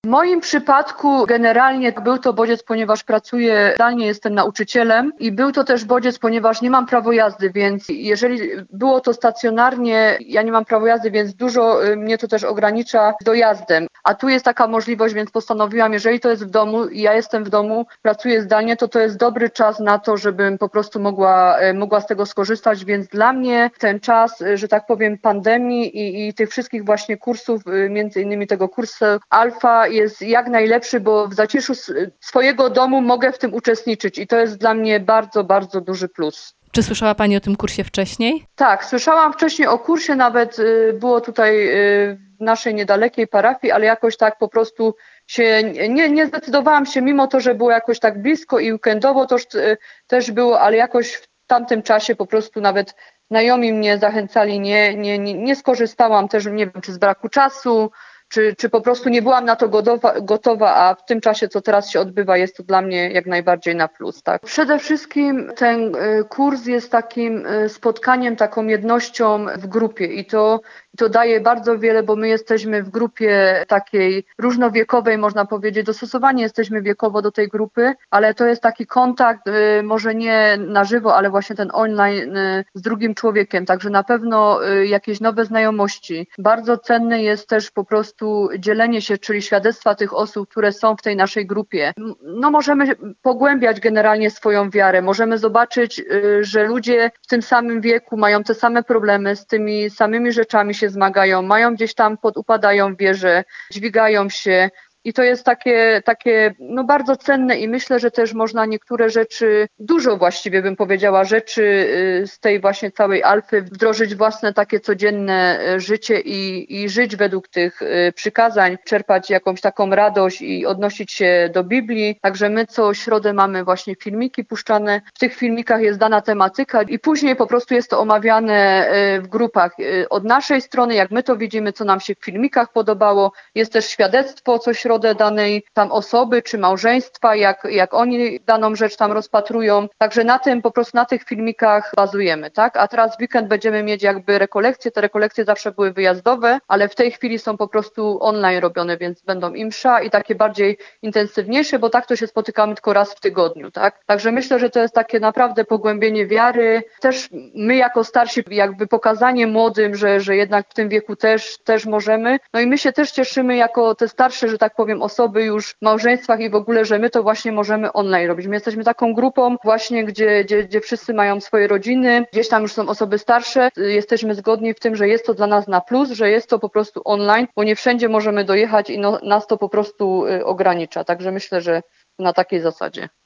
moim przypadku generalnie był to bodziec, ponieważ pracuję zdalnie, jestem nauczycielem i był to też bodziec, ponieważ nie mam prawo jazdy, więc jeżeli było to stacjonarnie, ja nie mam prawo jazdy, więc dużo mnie to też ogranicza dojazdem. A tu jest taka możliwość, więc postanowiłam, jeżeli to jest w domu i ja jestem w domu, pracuję zdalnie, to jest dobry czas na to, żebym po prostu mogła z tego skorzystać, więc dla mnie ten czas, że tak powiem, pandemii i tych wszystkich właśnie kursów, między innymi tego kursu Alfa jest jak najlepszy, bo w zaciszu swojego domu mogę w tym uczestniczyć i to jest dla mnie bardzo, bardzo duży plus. Czy słyszała Pani o tym kursie wcześniej? Tak, słyszałam wcześniej o kursie, nawet było tutaj w naszej niedalekiej parafii, ale jakoś tak po prostu się nie zdecydowałam się, mimo to, że było jakoś tak blisko i weekendowo to też było, ale jakoś w tamtym czasie po prostu nawet znajomi mnie zachęcali, nie skorzystałam też, nie wiem, czy z braku czasu, czy po prostu nie byłam na to gotowa, a w tym czasie, co teraz się odbywa, jest to dla mnie jak najbardziej na plus. Tak. Przede wszystkim ten kurs jest takim spotkaniem, taką jednością w grupie i to daje bardzo wiele, bo my jesteśmy w grupie takiej różnowiekowej, można powiedzieć, dostosowani jesteśmy wiekowo do tej grupy, ale to jest taki kontakt, może nie na żywo, ale właśnie ten online z drugim człowiekiem, także na pewno jakieś nowe znajomości. Bardzo cenne jest też po prostu dzielenie się, czyli świadectwa tych osób, które są w tej naszej grupie. No możemy pogłębiać generalnie swoją wiarę, możemy zobaczyć, że ludzie w tym samym wieku mają te same problemy, z tymi samymi rzeczami się zmagają, mają gdzieś tam upadają w wierze, dźwigają się. I to jest takie no bardzo cenne i myślę, że też można niektóre rzeczy, dużo właściwie bym powiedziała, rzeczy z tej właśnie całej Alfy wdrożyć własne takie codzienne życie i żyć według tych przykazań, czerpać jakąś taką radość i odnosić się do Biblii. Także my co środę mamy właśnie filmiki puszczane. W tych filmikach jest dana tematyka i później po prostu jest to omawiane w grupach od naszej strony, jak my to widzimy, co nam się w filmikach podobało. Jest też świadectwo co środę danej tam osoby czy małżeństwa, jak oni daną rzecz tam rozpatrują. Także na tym po prostu na tych filmikach bazujemy, tak? A teraz w weekend będziemy mieć jakby rekolekcje. Te rekolekcje zawsze były wyjazdowe, ale w tej chwili są po prostu online robione, więc będą i msza i takie bardziej intensywniejsze, bo tak to się spotykamy tylko raz w tygodniu, tak? Także myślę, że to jest takie naprawdę pogłębienie wiary. Też my jako starsi jakby pokazanie młodym, że jednak w tym wieku też możemy. No i my się też cieszymy jako te starsze, że tak powiem, osoby już w małżeństwach i w ogóle, że my to właśnie możemy online robić. My jesteśmy taką grupą właśnie, gdzie wszyscy mają swoje rodziny, gdzieś tam już są osoby starsze. Jesteśmy zgodni w tym, że jest to dla nas na plus, że jest to po prostu online, bo nie wszędzie możemy dojechać i nas to po prostu ogranicza. Także myślę, że na takiej zasadzie.